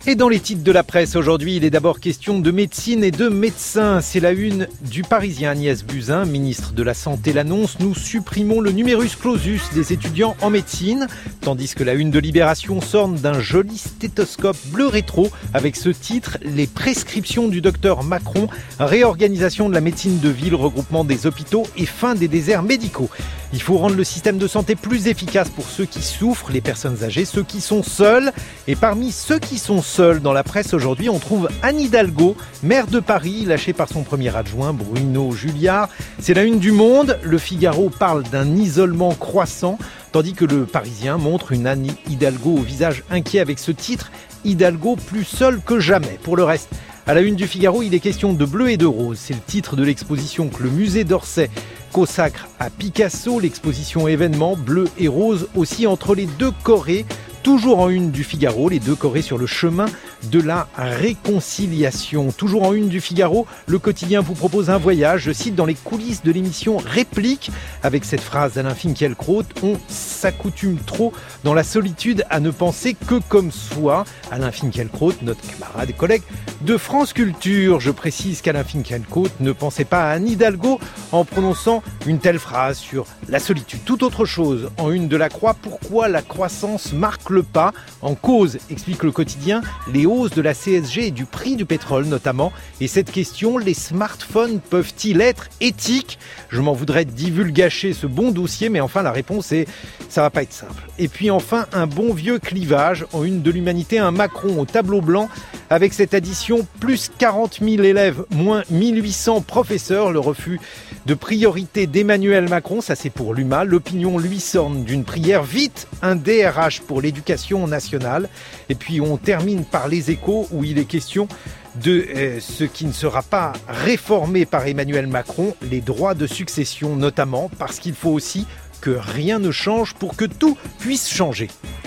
Et dans les titres de la presse aujourd'hui, il est d'abord question de médecine et de médecins. C'est la une du Parisien. Agnès Buzyn, ministre de la Santé, l'annonce. Nous supprimons le numerus clausus des étudiants en médecine. Tandis que la une de Libération s'orne d'un joli stéthoscope bleu rétro avec ce titre « Les prescriptions du docteur Macron, réorganisation de la médecine de ville, regroupement des hôpitaux et fin des déserts médicaux ». Il faut rendre le système de santé plus efficace pour ceux qui souffrent, les personnes âgées, ceux qui sont seuls. Et parmi ceux qui sont seuls dans la presse aujourd'hui, on trouve Anne Hidalgo, maire de Paris, lâchée par son premier adjoint, Bruno Julliard. C'est la une du Monde. Le Figaro parle d'un isolement croissant, tandis que le Parisien montre une Anne Hidalgo au visage inquiet avec ce titre « Hidalgo plus seule que jamais ». Pour le reste, à la une du Figaro, il est question de bleu et de rose. C'est le titre de l'exposition que le musée d'Orsay consacre à Picasso. L'exposition événement bleu et rose aussi entre les deux Corées. Toujours en une du Figaro, les deux Corées sur le chemin de la réconciliation. Toujours en une du Figaro, le quotidien vous propose un voyage, je cite, dans les coulisses de l'émission Réplique, avec cette phrase d'Alain Finkielkraut, on s'accoutume trop dans la solitude à ne penser que comme soi. Alain Finkielkraut, notre camarade et collègue de France Culture. Je précise qu'Alain Finkielkraut ne pensait pas à Anne Hidalgo en prononçant une telle phrase sur la solitude. Tout autre chose, en une de la Croix, pourquoi la croissance marque le pas? En cause, explique le quotidien, les hausses de la CSG et du prix du pétrole notamment. Et cette question, les smartphones peuvent-ils être éthiques? Je m'en voudrais divulgacher ce bon dossier, mais enfin la réponse est ça va pas être simple. Et puis enfin, un bon vieux clivage en une de l'Humanité, un Macron au tableau blanc avec cette addition plus 40 000 élèves, moins 1800 professeurs, le refus de priorité d'Emmanuel Macron, ça c'est pour l'UMA. L'opinion lui s'orne d'une prière, vite un DRH pour l'éducation nationale. Et puis on termine par les Échos où il est question de ce qui ne sera pas réformé par Emmanuel Macron, les droits de succession notamment, parce qu'il faut aussi que rien ne change pour que tout puisse changer.